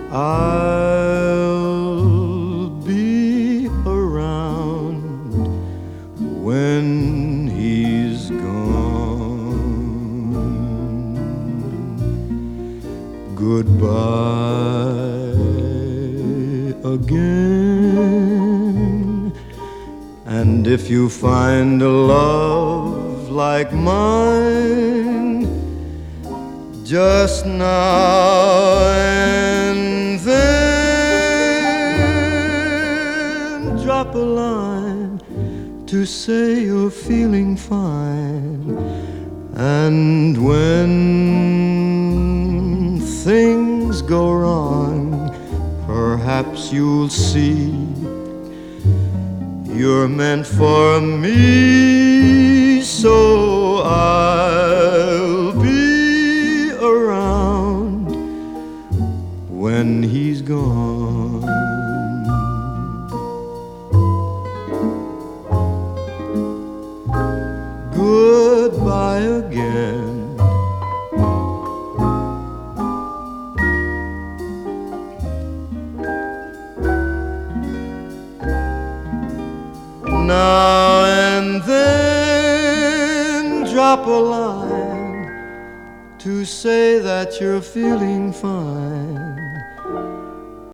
I'll be around when he's gone. Goodbye again. And if you find a love like mine, just now and then drop a line to say you're feeling fine. And when things go wrong, perhaps you'll see you're meant for me. So I'll be around when he's gone. Goodbye again. Now and then drop a line to say that you're feeling fine.